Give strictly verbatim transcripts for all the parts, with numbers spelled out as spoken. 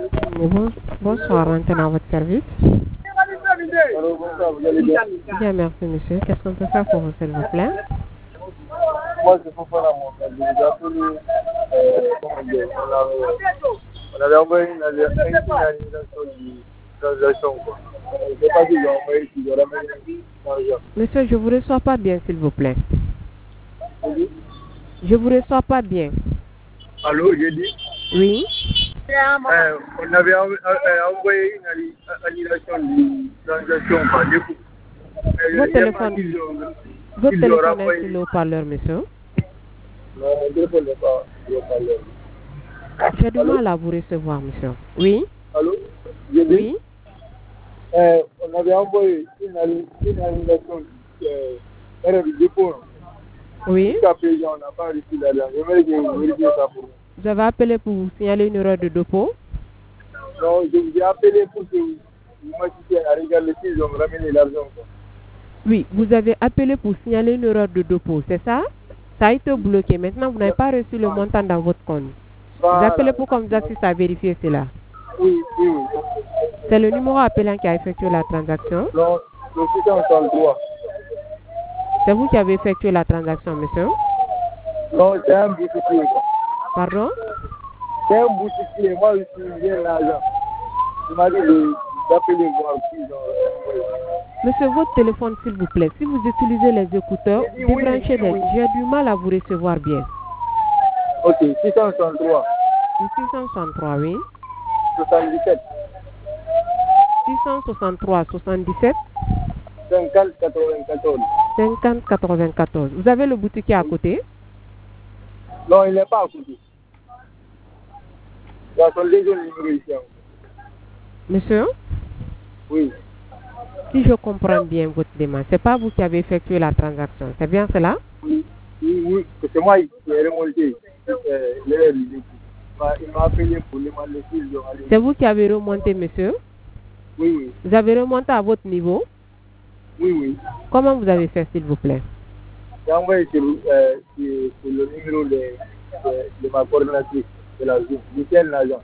Bon- bonsoir, maintenant à votre service. Alors, bonsoir, vous allez bien? Bien, merci monsieur. Qu'est-ce qu'on peut faire pour vous, s'il vous plaît? Moi, je comprends la montre. Je vous ai appelé, euh, comment dire, on avait, on avait envoyé une, une finalisation de transaction, quoi. Je ne sais pas si j'ai envoyé, si j'ai ramené l'argent. Monsieur, je vous reçois pas bien, s'il vous plaît. Vous dites? Je vous reçois pas bien. Allô, j'ai dit? Oui? Euh, on avait env- euh, envoyé une anni- annulation de transaction par défaut. Euh, Votre je sais pas téléphone, s'ils ont, votre s'ils ont téléphone est renvoyé. sur le haut-parleur, monsieur. Non, mon téléphone n'est pas sur le parleur. J'ai du Allô? mal à vous recevoir, monsieur. Oui? Allô? J'ai dit? Oui? Euh, on avait envoyé une, annu- une annulation euh, erreur de dépôt. Oui? Jusqu'à présent, on n'a pas reçu l'argent. J'aimerais que vous vérifiez ça pour nous. Vous avez appelé pour vous signaler une erreur de dépôt? Donc, je vous ai appelé pour que vous, vous m'assistiez à regarder s'ils ont ramené l'argent. quoi. Oui, vous avez appelé pour signaler une erreur de dépôt, c'est ça? Ça a été bloqué. Maintenant, vous n'avez pas reçu le montant dans votre compte. Vous Voilà. appelez pour qu'on vous assiste à vérifier cela. Oui, oui, oui. C'est le numéro appelant qui a effectué la transaction. Donc, le six cent soixante-trois. C'est vous qui avez effectué la transaction, monsieur? Non, c'est un boutiquier. Pardon? C'est un boutiquier. Moi, je suis bien l'argent. Je m'as dit de- d'appeler voir s'ils ont envoyé. Monsieur, votre téléphone, s'il vous plaît. Si vous utilisez les écouteurs, J'ai dit oui, débranchez oui, les. oui. J'ai du mal à vous recevoir bien. Ok, six cent soixante-trois. six cent soixante-trois, oui. soixante-dix-sept. six cent soixante-trois, soixante-dix-sept, cinquante quatre-vingt-quatorze. cinquante, quatre-vingt-quatorze. Vous avez le boutiquier à côté? Non, il n'est pas à côté. Il y a son deuxième numéro ici. hein. Monsieur, Oui, si je comprends bien votre demande, c'est pas vous qui avez effectué la transaction. C'est bien cela? oui, oui, oui. C'est moi qui ai remonté euh, l'erreur du début. Il m'a- Il m'a appelé pour demander s'ils ont allé. C'est vous qui avez remonté, monsieur? Oui, oui, Vous avez remonté à votre niveau? oui, oui. Comment vous avez fait, s'il vous plaît? J'ai envoyé sur, euh, sur, sur le numéro de, de, de ma coordinatrice de la zone, Michel Nagent.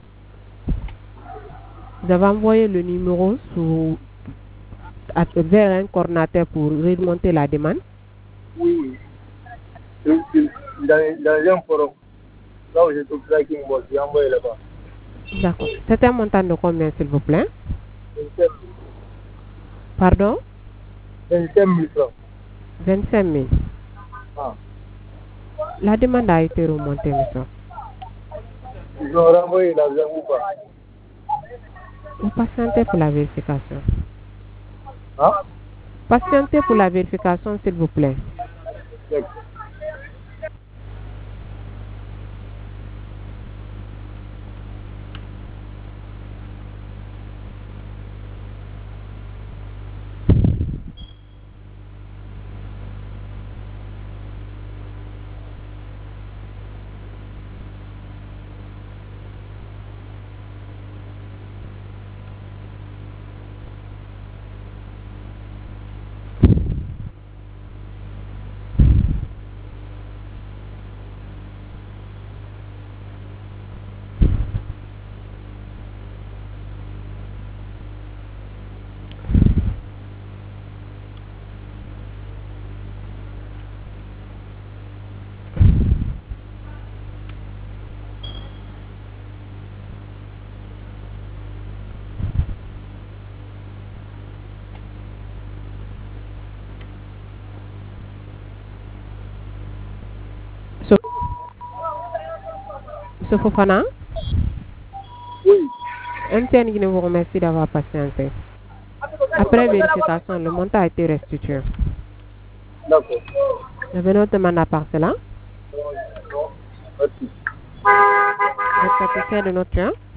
Vous avez envoyé le numéro sous, à- vers un coordinateur pour remonter la demande? Oui, oui. Sur- sur- Dans, dans un forum, là où j'ai tout tracking board, j'ai envoyé là-bas. D'accord. C'est un montant de combien, s'il vous plaît? vingt-cinq Pardon? mille francs. vingt-cinq mille. Ah. La demande a été remontée, monsieur. Ils ont renvoyé l'argent ou pas? Vous patientez pour la vérification. Hein? Patientez pour la vérification, s'il vous plaît. D'accord. So- Monsieur Fofana, Oui. M T N Guinée vous remercie d'avoir patienté. Après vérification, le montant a été restitué. D'accord. Vous avez une autre demande à part cela? Non, non. Merci. Vous êtes satisfait de notre chien?